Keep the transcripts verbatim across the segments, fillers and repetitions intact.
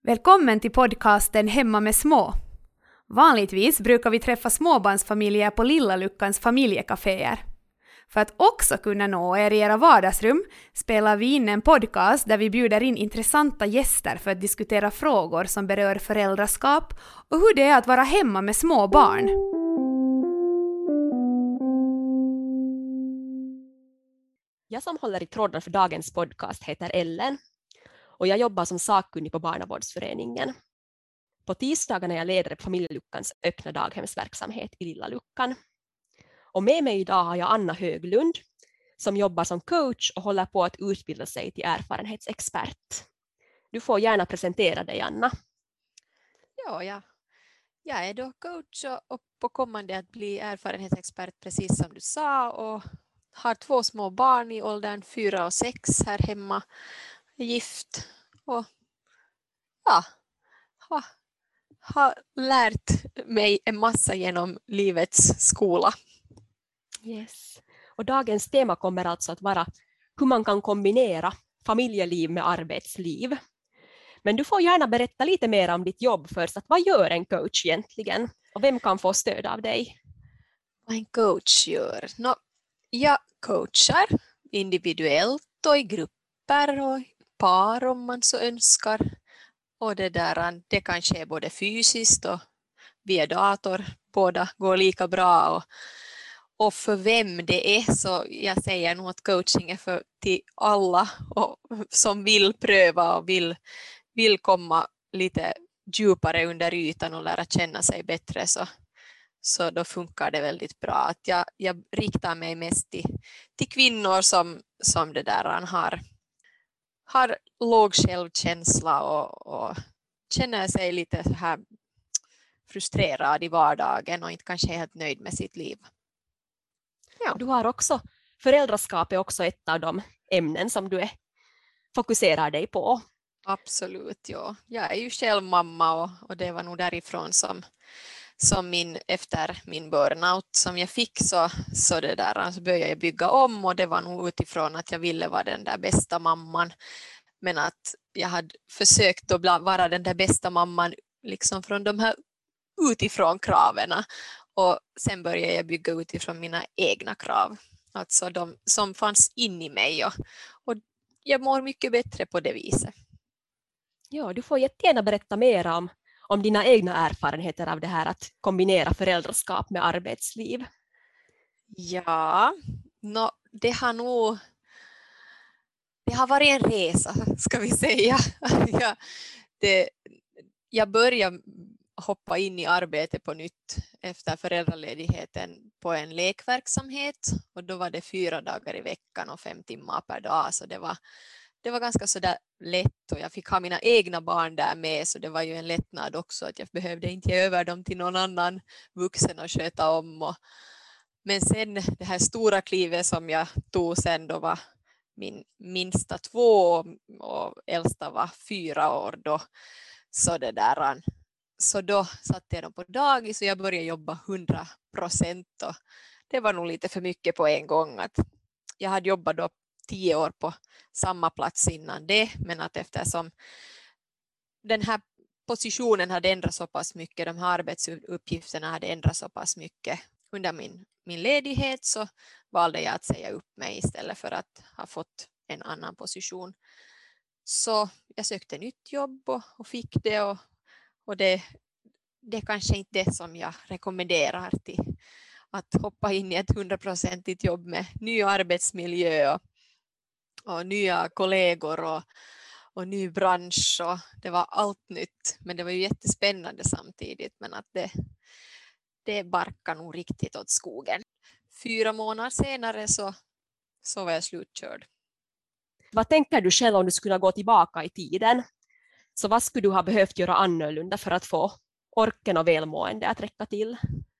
Välkommen till podcasten Hemma med små. Vanligtvis brukar vi träffa småbarnsfamiljer på Lilla Luckans familjekaféer. För att också kunna nå er i era vardagsrum spelar vi in en podcast där vi bjuder in intressanta gäster för att diskutera frågor som berör föräldraskap och hur det är att vara hemma med små barn. Jag som håller i tråden för dagens podcast heter Ellen och jag jobbar som sakkunnig på Barnavårdsföreningen. På tisdagarna är jag ledare på Familjeluckans öppna daghemsverksamhet i Lilla Luckan. Och med mig idag har jag Anna Höglund som jobbar som coach och håller på att utbilda sig till erfarenhetsexpert. Du får gärna presentera dig, Anna. Ja, ja. Jag är då coach och på kommande att bli erfarenhetsexpert precis som du sa och har två små barn i åldern fyra och sex här hemma, gift och ja, har ha lärt mig en massa genom livets skola. Yes. Och dagens tema kommer alltså att vara hur man kan kombinera familjeliv med arbetsliv. Men du får gärna berätta lite mer om ditt jobb först. Att vad gör en coach egentligen? Och vem kan få stöd av dig? Vad en coach gör? No, jag coachar individuellt och i grupper och i par om man så önskar. Och det, där, det kan ske både fysiskt och via dator. Båda går lika bra. Och, och för vem det är så jag säger nog att coaching är för till alla och, som vill pröva och vill, vill komma lite djupare under ytan och lära känna sig bättre så, så då funkar det väldigt bra. Att jag, jag riktar mig mest till, till kvinnor som, som det där har, har låg självkänsla och, och känner sig lite så här frustrerad i vardagen och inte kanske är helt nöjd med sitt liv. Ja. Du har också, föräldraskap är också ett av de ämnen som du är, fokuserar dig på. Absolut, ja. Jag är ju själv mamma och, och det var nog därifrån som, som min, efter min burnout som jag fick så, så, det där, så började jag bygga om och det var nog utifrån att jag ville vara den där bästa mamman. Men att jag hade försökt att vara den där bästa mamman liksom från de här utifrån kraven och sen började jag bygga utifrån mina egna krav. Alltså de som fanns in i mig och, och jag mår mycket bättre på det viset. Ja, du får jättegärna berätta mer om, om dina egna erfarenheter av det här att kombinera föräldraskap med arbetsliv. Ja, no, det har nog det har varit en resa ska vi säga. jag, det, jag började hoppa in i arbete på nytt efter föräldraledigheten på en lekverksamhet och då var det fyra dagar i veckan och fem timmar per dag så det var Det var ganska så där lätt och jag fick ha mina egna barn där med så det var ju en lättnad också att jag behövde inte ge över dem till någon annan vuxen och sköta om. Och, men sen det här stora klivet som jag tog sen då var min minsta två och äldsta var fyra år då. Så, det där, så då satte jag dem på dagis och jag började jobba hundra procent och det var nog lite för mycket på en gång. Att jag hade jobbat då tio år på samma plats innan det, men att eftersom den här positionen hade ändrats så pass mycket, de här arbetsuppgifterna hade ändrats så pass mycket under min, min ledighet så valde jag att säga upp mig istället för att ha fått en annan position. Så jag sökte nytt jobb och, och fick det och, och det, det är kanske inte det som jag rekommenderar till att hoppa in i ett hundraprocentigt jobb med ny arbetsmiljö och och nya kollegor och, och ny bransch och det var allt nytt men det var ju jättespännande samtidigt men att det, det barkar nog riktigt åt skogen. Fyra månader senare så, så var jag slutkörd. Vad tänker du själv om du skulle gå tillbaka i tiden? Så vad skulle du ha behövt göra annorlunda för att få orken och välmående att räcka till?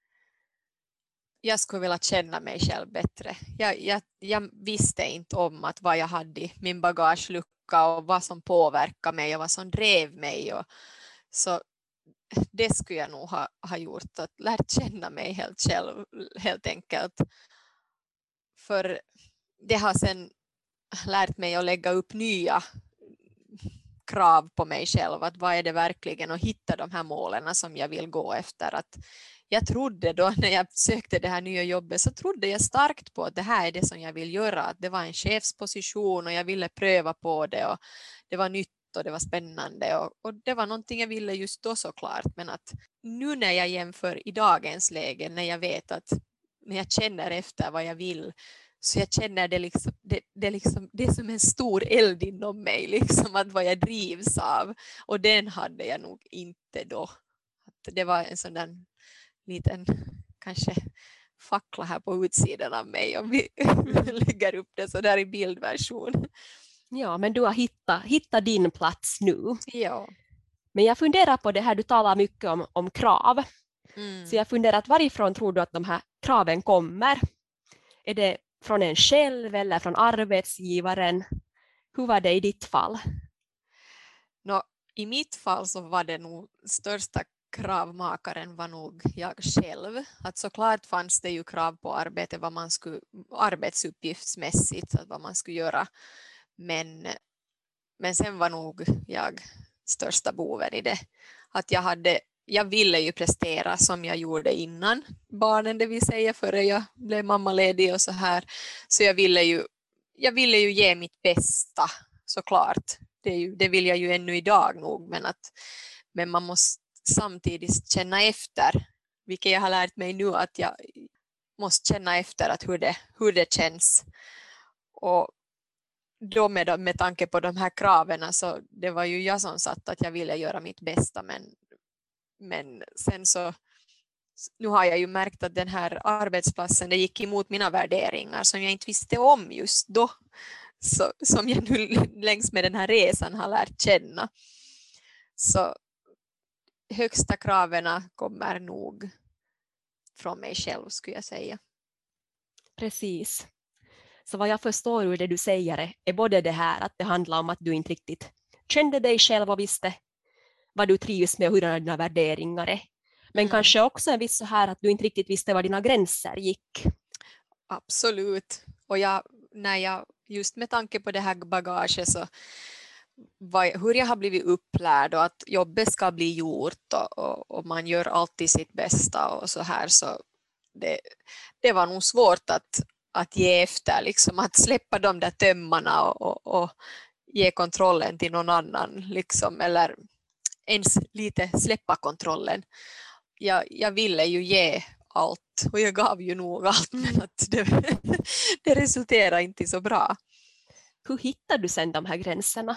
Jag skulle vilja känna mig själv bättre. Jag, jag, jag visste inte om att vad jag hade i min bagagelucka och vad som påverkade mig och vad som drev mig. Och, så det skulle jag nog ha, ha gjort, att lärt känna mig helt själv helt enkelt. För det har sen lärt mig att lägga upp nya krav på mig själv, att vad är det verkligen, och hitta de här målen som jag vill gå efter. Att jag trodde då när jag sökte det här nya jobbet, så trodde jag starkt på att det här är det som jag vill göra, att det var en chefsposition och jag ville pröva på det, och det var nytt och det var spännande, och, och det var någonting jag ville just då såklart. Men att nu när jag jämför i dagens läge, när jag vet att när jag känner efter vad jag vill, så jag känner det liksom, det, det, liksom, det är som en stor eld inom mig, liksom, att vad jag drivs av. Och den hade jag nog inte då. Att det var en sån där liten, kanske fackla här på utsidan av mig, om vi lägger upp det så där i bildversion. Ja, men du har hittat, hittat din plats nu. Ja. Men jag funderar på det här, du talar mycket om, om krav. Mm. Så jag funderar att varifrån tror du att de här kraven kommer? Är det från en själv eller från arbetsgivaren? Hur var det i ditt fall? Nå, i mitt fall så var det nog största kravmakaren var nog jag själv. Att såklart fanns det ju krav på arbete, vad man skulle, arbetsuppgiftsmässigt, att vad man skulle göra. Men, men sen var nog jag största boven i det. Att jag hade, jag ville ju prestera som jag gjorde innan barnen, det vill säga före jag blev mammaledig och så här. Så jag ville ju, jag ville ju ge mitt bästa, såklart. Det, är ju, det vill jag ju ännu idag nog, men, att, men man måste samtidigt känna efter, vilket jag har lärt mig nu, att jag måste känna efter att hur, det, hur det känns. Och då med, med tanke på de här kraven, så det var ju jag som satt att jag ville göra mitt bästa, men, men sen så nu har jag ju märkt att den här arbetsplatsen, det gick emot mina värderingar som jag inte visste om just då, så, som jag nu längs med den här resan har lärt känna. Så högsta kraven kommer nog från mig själv, skulle jag säga. Precis. Så vad jag förstår ur det du säger är, är både det här att det handlar om att du inte riktigt kände dig själv och visste vad du trivs med och hur dina värderingar är. Men mm. kanske också en viss så här att du inte riktigt visste var dina gränser gick. Absolut. Och jag, när jag, just med tanke på det här bagaget, så vad, hur jag har blivit upplärd och att jobbet ska bli gjort och, och, och man gör alltid sitt bästa och så här, så det, det var nog svårt att, att ge efter, liksom, att släppa de där tömmarna och, och, och ge kontrollen till någon annan, liksom, eller ens lite släppa kontrollen. Jag, jag ville ju ge allt och jag gav ju nog allt, men att det, det resulterade inte så bra. Hur hittade du sen de här gränserna?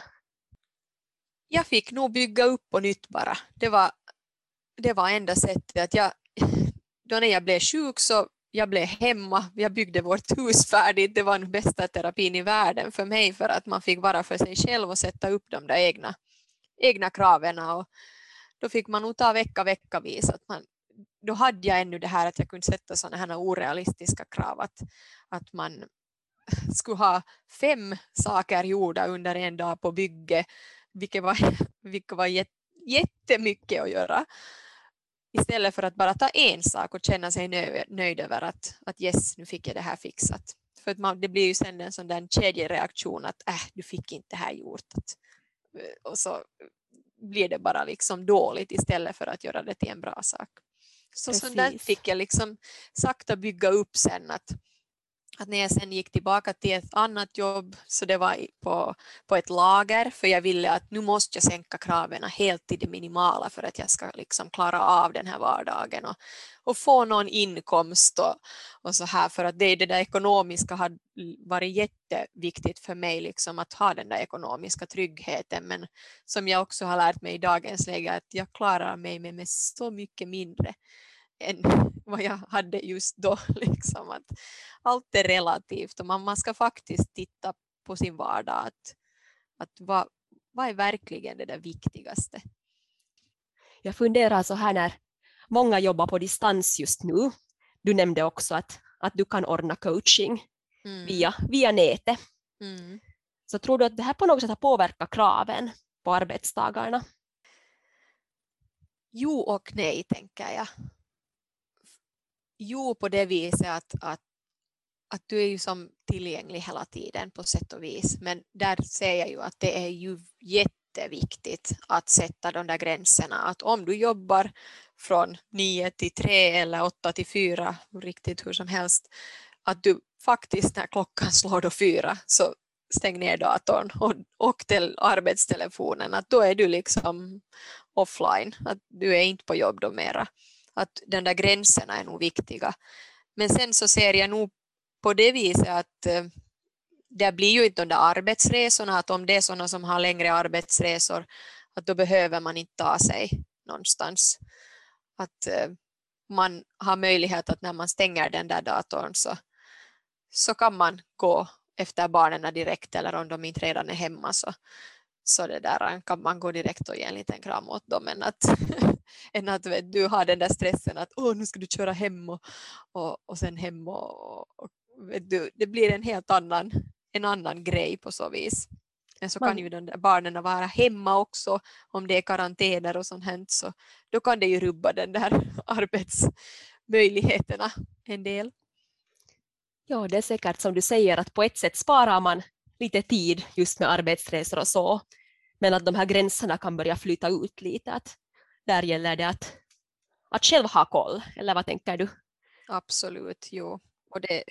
Jag fick nog bygga upp på nytt bara. Det var, det var enda sättet. Att jag, då när jag blev sjuk så jag blev hemma. Jag byggde vårt hus färdigt. Det var den bästa terapin i världen för mig, för att man fick vara för sig själv och sätta upp de där egna, egna kraven. Och då fick man nog ta vecka veckavis. Att man, då hade jag ännu det här att jag kunde sätta sådana här orealistiska krav. Att, att man skulle ha fem saker gjorda under en dag på bygge. Vilket var, vilket var jättemycket att göra. Istället för att bara ta en sak och känna sig nöjd, nöjd över att, att yes, nu fick jag det här fixat. För att man, det blir ju sen en sån där kedjereaktion att äh, du fick inte det här gjort. Att, och så blir det bara liksom dåligt istället för att göra det till en bra sak. Så sånt där fick jag liksom sakta bygga upp sen, att Att när jag sen gick tillbaka till ett annat jobb, så det var på, på ett lager, för jag ville att nu måste jag sänka kraven helt till det minimala för att jag ska liksom klara av den här vardagen och, och få någon inkomst och, och så här, för att det, det där ekonomiska har varit jätteviktigt för mig, liksom att ha den där ekonomiska tryggheten, men som jag också har lärt mig i dagens läge, att jag klarar mig med, med så mycket mindre än vad jag hade just då, liksom, att allt är relativt och man, man ska faktiskt titta på sin vardag, att, att vad, vad är verkligen det där viktigaste. Jag funderar så här, när många jobbar på distans just nu, du nämnde också att, att du kan ordna coaching mm. via, via nätet. Mm. Så tror du att det här på något sätt har påverkat kraven på arbetstagarna? Jo och nej, tänker jag. Jo, på det viset att, att, att du är ju som tillgänglig hela tiden på sätt och vis. Men där ser jag ju att det är ju jätteviktigt att sätta de där gränserna. Att om du jobbar från nio till tre eller åtta till fyra, riktigt hur som helst, att du faktiskt när klockan slår då fyra så stäng ner datorn och, och till arbetstelefonen. Att då är du liksom offline. Att du är inte på jobb då mera. Att den där gränserna är nog viktiga. Men sen så ser jag nog på det viset att eh, det blir ju inte de där arbetsresorna, att om det är sådana som har längre arbetsresor, att då behöver man inte ta sig någonstans. Att eh, man har möjlighet att när man stänger den där datorn så, så kan man gå efter barnen direkt, eller om de inte redan är hemma så, så det där kan man gå direkt och ge en liten kram åt dem, än att, än att vet, du har den där stressen att åh, nu ska du köra hem och, och, och sen hem och, och vet du, det blir en helt annan en annan grej på så vis. Men så man, kan ju de där barnen vara hemma också om det är karantäner och sånt här, så då kan det ju rubba den där arbetsmöjligheterna en del. Ja, det är säkert som du säger att på ett sätt sparar man lite tid just med arbetsresor och så, men att de här gränserna kan börja flyta ut lite, att där gäller det att, att själv ha koll, eller vad tänker du? Absolut, jo. Och det,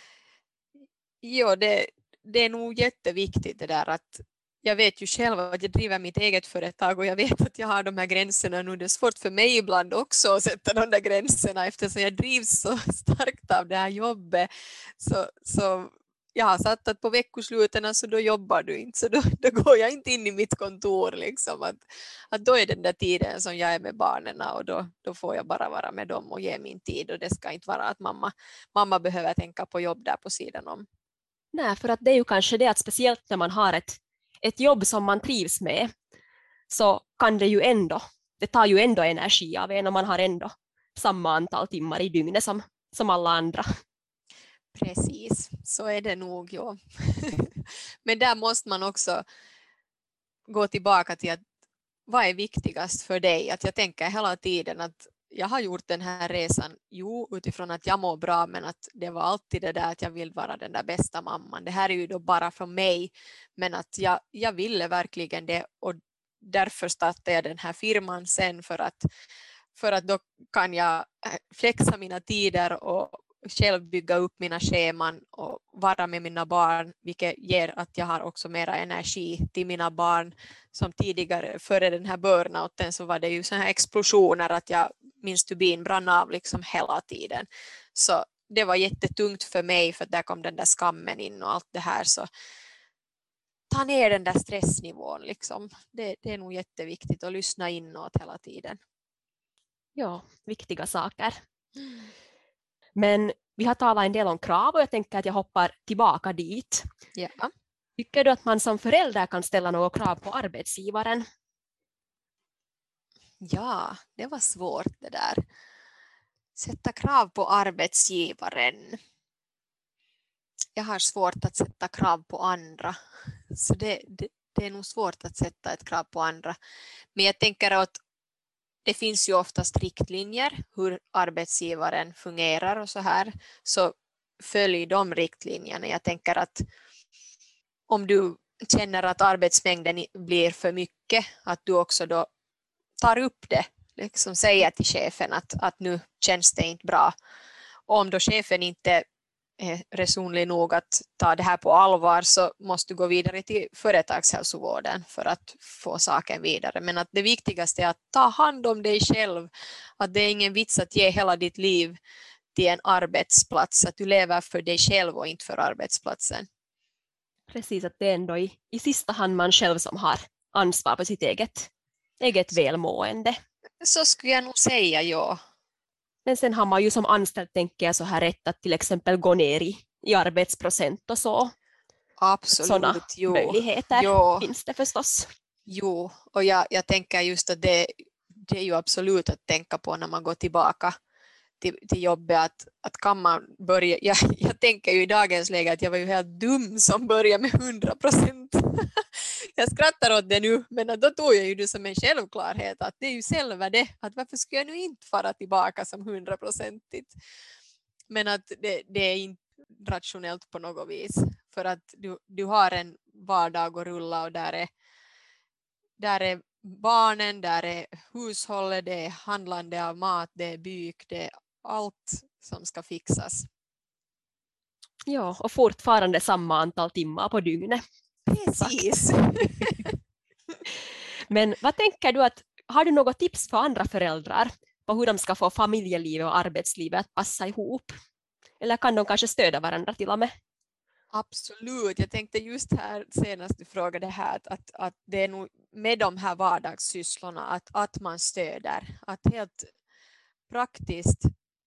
jo, det, det är nog jätteviktigt det där att jag vet ju själv att jag driver mitt eget företag och jag vet att jag har de här gränserna nu. Det är svårt för mig ibland också att sätta de där gränserna eftersom jag drivs så starkt av det här jobbet. Så, så jag har satt att på veckosluten så då jobbar du inte, så då, då går jag inte in i mitt kontor. Liksom. Att, att då är den där tiden som jag är med barnen och då, då får jag bara vara med dem och ge min tid, och det ska inte vara att mamma, mamma behöver tänka på jobb där på sidan om. Nej, för att det är ju kanske det att speciellt när man har ett, ett jobb som man trivs med så kan det ju ändå, det tar ju ändå energi av en och man har ändå samma antal timmar i dygnet som, som alla andra. Precis, så är det nog, ja. Men där måste man också gå tillbaka till att vad är viktigast för dig? Att jag tänker hela tiden att jag har gjort den här resan, jo, utifrån att jag mår bra, men att det var alltid det där att jag vill vara den där bästa mamman. Det här är ju då bara för mig, men att jag, jag ville verkligen det, och därför startade jag den här firman sen, för att, för att då kan jag flexa mina tider och själv bygga upp mina scheman och vara med mina barn, vilket ger att jag har också mera energi till mina barn. Som tidigare, före den här burnouten, så var det ju så här explosioner att jag minns tubin brann av liksom hela tiden. Så det var jättetungt för mig, för där kom den där skammen in och allt det här. Så ta ner den där stressnivån liksom. Det, det är nog jätteviktigt att lyssna inåt hela tiden. Ja, viktiga saker. Mm. Men vi har talat en del om krav och jag tänker att jag hoppar tillbaka dit. Ja. Tycker du att man som förälder kan ställa några krav på arbetsgivaren? Ja, det var svårt det där. Sätta krav på arbetsgivaren. Jag har svårt att sätta krav på andra. Så det, det, det är nog svårt att sätta ett krav på andra. Men jag tänker att det finns ju oftast riktlinjer hur arbetsgivaren fungerar och så här. Så följ de riktlinjerna. Jag tänker att om du känner att arbetsmängden blir för mycket, att du också då tar upp det. Liksom säger till chefen att, att nu känns det inte bra. Och om då chefen inte är resonlig nog att ta det här på allvar, så måste du gå vidare till företagshälsovården för att få saken vidare. Men att det viktigaste är att ta hand om dig själv. Att det är ingen vits att ge hela ditt liv till en arbetsplats. Att du lever för dig själv och inte för arbetsplatsen. Precis, att det är ändå i, i sista hand man själv som har ansvar för sitt eget, eget välmående. Så skulle jag nog säga, ja. Men sen har man ju som anställd, tänker jag, så här rätt att till exempel gå ner i, i arbetsprocent och så. Absolut, sådana jo. möjligheter jo. finns det förstås. Jo, och jag, jag tänker just att det, det är ju absolut att tänka på när man går tillbaka till, till jobbet, att, att kan man börja, jag, jag tänker ju i dagens läge att jag var ju helt dum som började med hundra procent. Jag skrattar åt det nu, men då tog jag ju det som en självklarhet att det är ju själva det, att varför ska jag nu inte fara tillbaka som hundraprocentigt? Men att det, det är inte rationellt på något vis, för att du, du har en vardag att rulla och där är där är barnen, där är hushållet, det är handlande av mat, det är byk, det är allt som ska fixas. Ja, och fortfarande samma antal timmar på dygnet. Precis. Men vad tänker du att, har du något tips för andra föräldrar på hur de ska få familjelivet och arbetslivet att passa ihop? Eller kan de kanske stödja varandra till och med? Absolut, jag tänkte just här senast du frågade här att, att, att det är nog med de här vardagssysslorna att, att man stöder, att helt praktiskt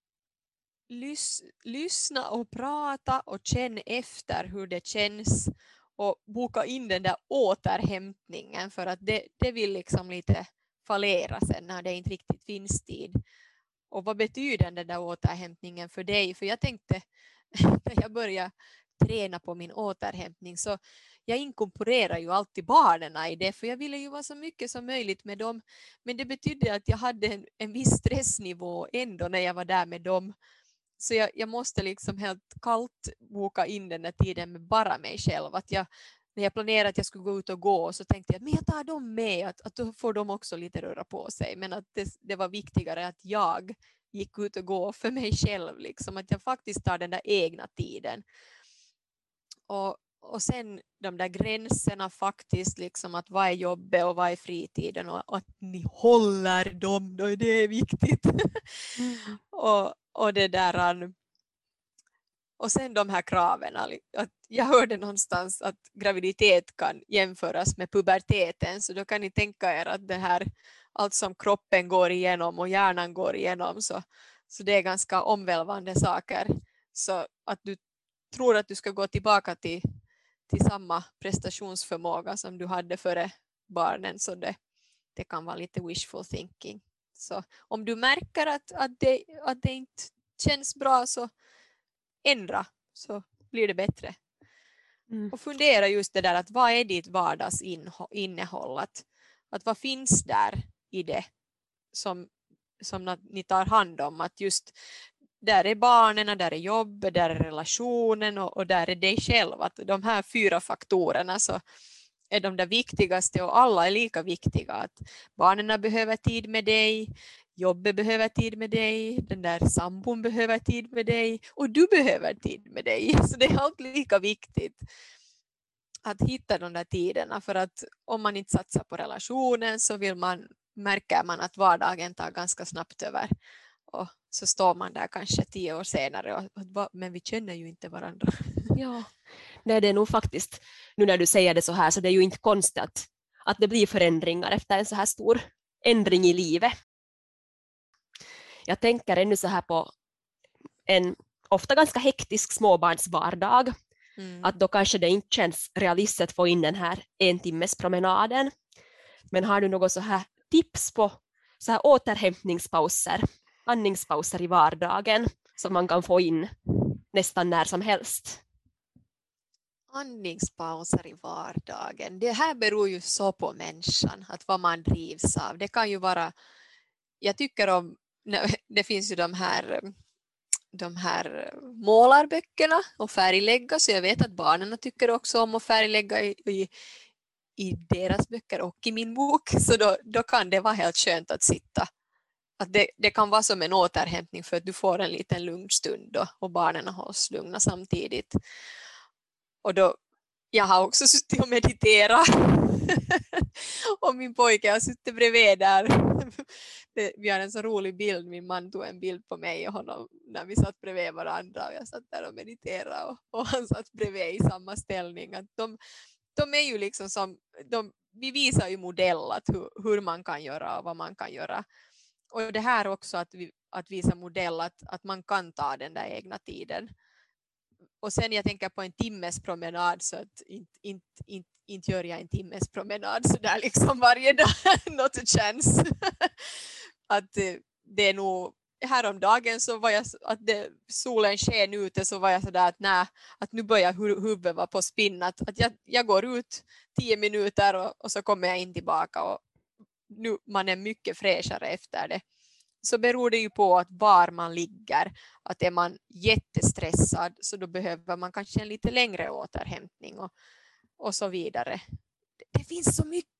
lys, lyssna och prata och känna efter hur det känns och boka in den där återhämtningen, för att det, det vill liksom lite fallera sen när det inte riktigt finns tid. Och vad betyder den där återhämtningen för dig? För jag tänkte när jag började träna på min återhämtning så jag inkorporerar ju alltid barnen i det, för jag ville ju vara så mycket som möjligt med dem, men det betydde att jag hade en, en viss stressnivå ändå när jag var där med dem, så jag, jag måste liksom helt kallt boka in den här tiden med bara mig själv. Att jag, när jag planerade att jag skulle gå ut och gå så tänkte jag att men jag tar dem med, att, att då får de också lite röra på sig, men att det, det var viktigare att jag gick ut och gå för mig själv, liksom, att jag faktiskt tar den där egna tiden. Och, och sen de där gränserna faktiskt, liksom att vad är jobbet och vad är fritiden, och att ni håller dem, då är det viktigt. Mm. och, och det där, och sen de här kraven, att jag hörde någonstans att graviditet kan jämföras med puberteten, så då kan ni tänka er att det här, allt som kroppen går igenom och hjärnan går igenom, så, så det är ganska omvälvande saker, så att du tror att du ska gå tillbaka till, till samma prestationsförmåga som du hade före barnen, så det, det kan vara lite wishful thinking. Så om du märker att, att, det, att det inte känns bra, så ändra, så blir det bättre. Mm. Och fundera just det där, att vad är ditt vardagsinnehåll, att, att vad finns där i det som, som ni tar hand om, att just där är barnen, där är jobbet, där är relationen och, och där är dig själv. Att de här fyra faktorerna så är de där viktigaste, och alla är lika viktiga. Att barnen behöver tid med dig, jobbet behöver tid med dig, den där sambon behöver tid med dig och du behöver tid med dig. Så det är allt lika viktigt att hitta de där tiderna, för att om man inte satsar på relationen så vill man, märker man att vardagen tar ganska snabbt över. Och så står man där kanske tio år senare och, och men vi känner ju inte varandra. Ja, nej, det är nog faktiskt, nu när du säger det så här, så det är ju inte konstigt att, att det blir förändringar efter en så här stor ändring i livet. Jag tänker ännu så här på en ofta ganska hektisk småbarnsvardag. Mm. Att då kanske det inte känns realistiskt att få in den här en timmes promenaden. Men har du något så här tips på så här återhämtningspauser, andningspauser i vardagen som man kan få in nästan när som helst? Andningspauser i vardagen. Det här beror ju så på människan, att vad man drivs av. Det kan ju vara, jag tycker om, det finns ju de här, de här målarböckerna och färglägga, så jag vet att barnen tycker också om att färglägga i, i, i deras böcker och i min bok, så då, då kan det vara helt skönt att sitta. Att det, det kan vara som en återhämtning, för att du får en liten lugn stund då, och barnen hålls lugna samtidigt. Och då, jag har också suttit och mediterat och min pojke har suttit bredvid där. Det, vi har en så rolig bild, min man tog en bild på mig och honom när vi satt bredvid varandra, och jag satt där och mediterade och, och han satt bredvid i samma ställning. Att de, de är ju liksom som, de, vi visar ju modell att hur, hur man kan göra och vad man kan göra. Och det här också att, vi, att visa modell att, att man kan ta den där egna tiden. Och sen jag tänker på en timmes promenad, så att inte, inte, inte, inte gör jag en timmes promenad så där liksom varje dag, not a chance. Att det är nog, häromdagen så var jag, att det, solen sken ute, så var jag sådär att nej, att nu börjar huvudet vara på spinn, att, att jag, jag går ut tio minuter och, och så kommer jag in tillbaka, och nu man är mycket fräschare efter det. Så beror det ju på att var man ligger. Att är man jättestressad, så då behöver man kanske en lite längre återhämtning och, och så vidare. Det, det finns så mycket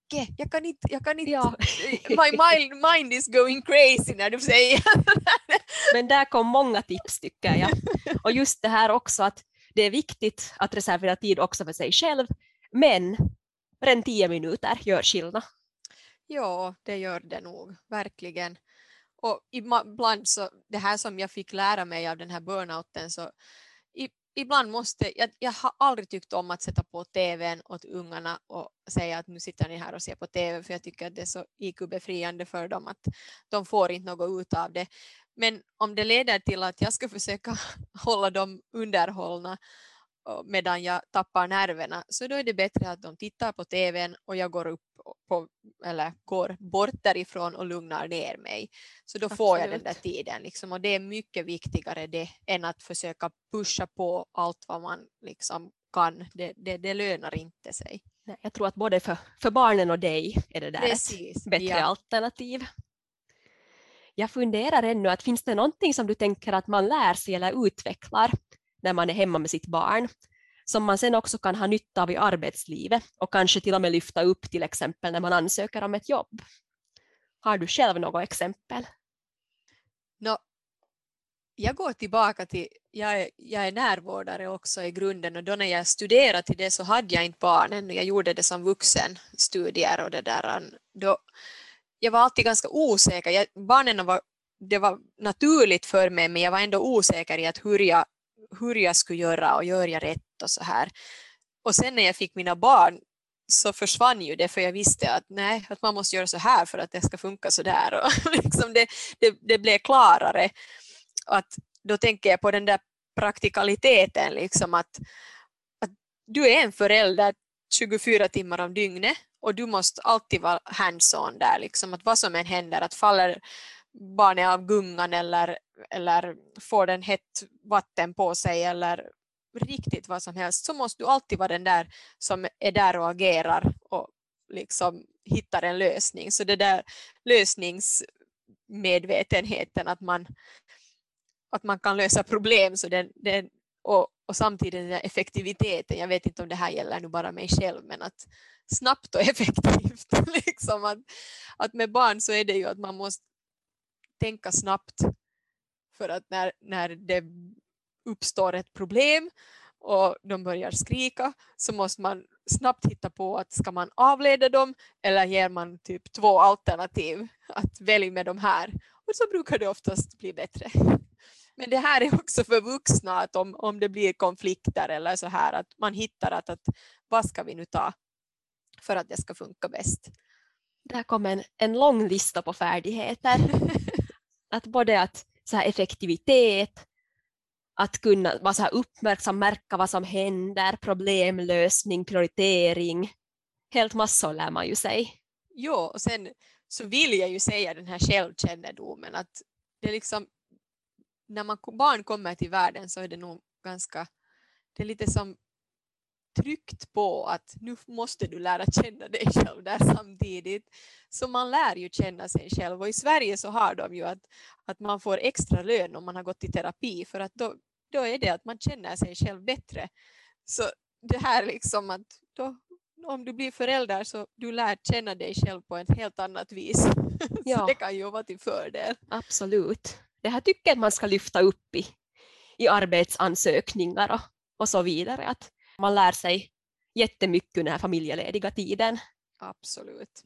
Micke, jag kan inte, jag kan inte, Ja. my mind, mind is going crazy när du säger. Men där kom många tips tycker jag. Och just det här också att det är viktigt att reservera tid också för sig själv, men redan tio minuter gör skillnad. Ja, det gör det nog, verkligen. Och ibland så, det här som jag fick lära mig av den här burnouten, så i, ibland måste, jag, jag har aldrig tyckt om att sätta på tvn åt ungarna och säga att nu sitter ni här och ser på tv, för jag tycker att det är så I Q-befriande för dem att de får inte något ut av det. Men om det leder till att jag ska försöka hålla dem underhållna medan jag tappar nerverna, så då är det bättre att de tittar på tvn och jag går upp på, eller går bort därifrån och lugnar ner mig. Så då Absolut. får jag den där tiden liksom, och det är mycket viktigare det än att försöka pusha på allt vad man liksom kan. Det, det, det lönar inte sig. Nej, jag tror att både för, för barnen och dig är det där Precis, ett bättre ja. alternativ. Jag funderar ännu att finns det någonting som du tänker att man lär sig eller utvecklar när man är hemma med sitt barn, som man sen också kan ha nytta av i arbetslivet och kanske till och med lyfta upp till exempel när man ansöker om ett jobb? Har du själv något exempel? No, jag går tillbaka till, jag är, jag är närvårdare också i grunden, och då när jag studerade till det så hade jag inte barnen, och jag gjorde det som vuxen studier och det där. Då, jag var alltid ganska osäker. Jag, barnen var, det var naturligt för mig, men jag var ändå osäker i att hur jag hur jag skulle göra och gör jag rätt och så här. Och sen när jag fick mina barn så försvann ju det, för jag visste att nej, att man måste göra så här för att det ska funka så där. Och liksom det, det, det blev klarare. Att då tänker jag på den där praktikaliteten, liksom att, att du är en förälder tjugofyra timmar om dygnet och du måste alltid vara hands-on där. Liksom, att vad som än händer, att faller barnet av gungan eller, eller får den hett vatten på sig eller riktigt vad som helst, så måste du alltid vara den där som är där och agerar och liksom hittar en lösning. Så det där lösningsmedvetenheten, att man, att man kan lösa problem, så den, den, och, och samtidigt den där effektiviteten. Jag vet inte om det här gäller nu bara mig själv, men att snabbt och effektivt. liksom att, att med barn så är det ju att man måste tänka snabbt, för att när, när det uppstår ett problem och de börjar skrika, så måste man snabbt hitta på att ska man avleda dem eller ger man typ två alternativ att välja med de här, och så brukar det oftast bli bättre. Men det här är också för vuxna, att om, om det blir konflikter eller så här, att man hittar att, att vad ska vi nu ta för att det ska funka bäst. Där kommer en, en lång lista på färdigheter. Att både att så här effektivitet, att kunna vara så här uppmärksam, märka vad som händer, problemlösning, prioritering. Helt massor lär man ju sig. Jo, och sen så vill jag ju säga den här självkännedomen, att det är liksom, när man, barn kommer till världen, så är det nog ganska, det är lite som tryckt på att nu måste du lära känna dig själv där samtidigt. Så man lär ju känna sig själv, och i Sverige så har de ju att, att man får extra lön om man har gått i terapi, för att då, då är det att man känner sig själv bättre. Så det här liksom att då, om du blir förälder så du lär känna dig själv på ett helt annat vis. Ja. Så det kan ju vara till fördel. Absolut. Det här tycker jag man ska lyfta upp i, i arbetsansökningar och, och så vidare. Att man lär sig jättemycket under den här familjelediga tiden. Absolut.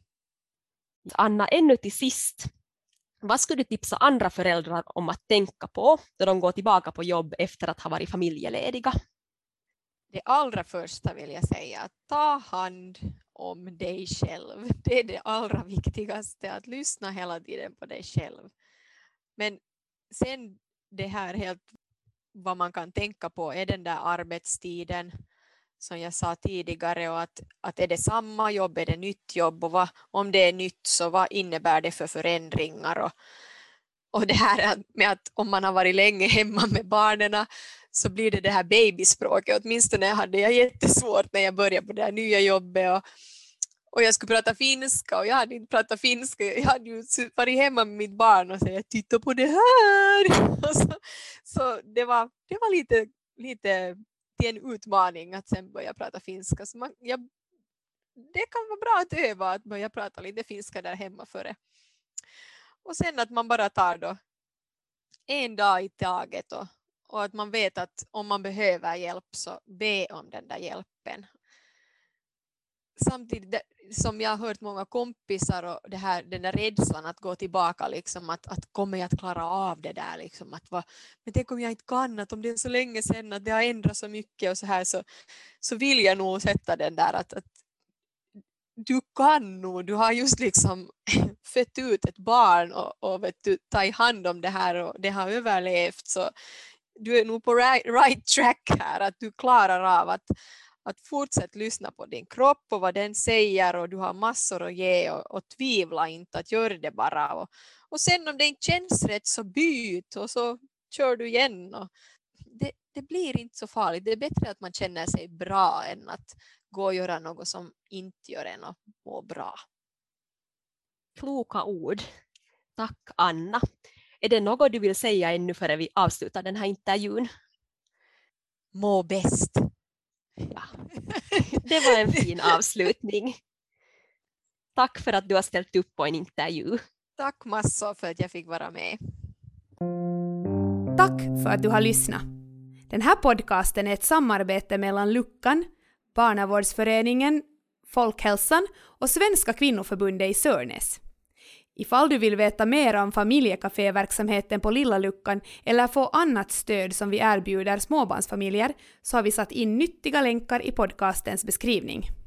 Anna, ännu till sist. Vad skulle du tipsa andra föräldrar om att tänka på då de går tillbaka på jobb efter att ha varit familjelediga? Det allra första vill jag säga, att ta hand om dig själv. Det är det allra viktigaste, att lyssna hela tiden på dig själv. Men sen det här helt vad man kan tänka på är den där arbetstiden som jag sa tidigare, och att, att är det samma jobb, är det nytt jobb, och vad, om det är nytt så vad innebär det för förändringar, och, och det här med att om man har varit länge hemma med barnen så blir det det här babyspråket. Åtminstone hade jag jättesvårt när jag började på det här nya jobbet, och, och jag skulle prata finska och jag hade inte pratat finska. Jag hade ju varit hemma med mitt barn och sagt titta på det här. Och så så det, var, det var lite, lite till en utmaning att sen börja prata finska. Så man, jag det kan vara bra att öva att börja prata lite finska där hemma före. Och sen att man bara tar då en dag i taget och, och att man vet att om man behöver hjälp så be om den där hjälpen. Samtidigt som jag har hört många kompisar och det här, den där rädslan att gå tillbaka liksom, att, att kommer jag att klara av det där liksom, att va, men tänk om jag inte kan, att om det är så länge sedan att det har ändrat så mycket och så här, så, så vill jag nog sätta den där att, att du kan nog, du har just liksom fött ut ett barn och, och vet du, tagit hand om det här och det har överlevt, så du är nog på right, right track här, att du klarar av att Att fortsätta lyssna på din kropp och vad den säger, och du har massor att ge, och, och tvivla inte, att göra det bara. Och, och sen om det inte känns rätt så byt och så kör du igen. Och det, det blir inte så farligt. Det är bättre att man känner sig bra än att gå och göra något som inte gör en att må bra. Kloka ord. Tack Anna. Är det något du vill säga ännu före vi avslutar den här intervjun? Må bäst. Ja. Det var en fin avslutning. Tack för att du har ställt upp på en intervju. Tack massor för att jag fick vara med. Tack för att du har lyssnat. Den här podcasten är ett samarbete mellan Luckan, Barnavårdsföreningen, Folkhälsan och Svenska kvinnoförbundet i Sörnäs. Ifall du vill veta mer om familjekaféverksamheten på Lilla Luckan eller få annat stöd som vi erbjuder småbarnsfamiljer, så har vi satt in nyttiga länkar i podcastens beskrivning.